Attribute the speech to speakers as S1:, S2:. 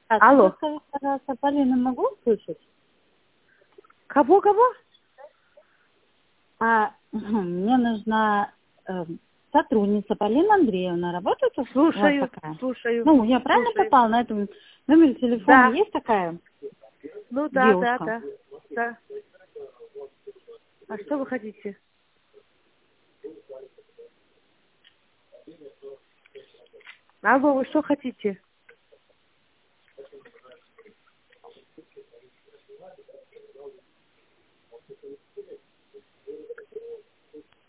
S1: Алло.
S2: Скажите, пожалуйста, Полина, могу услышать?
S1: Кого?
S2: Мне нужна сотрудница Полина Андреевна. Работает у вас такая?
S1: Слушаю.
S2: Ну, я правильно попала на этом номере телефона?
S1: Да.
S2: Есть такая
S1: Ну
S2: девушка?
S1: да. А что вы хотите? Алло, вы что хотите?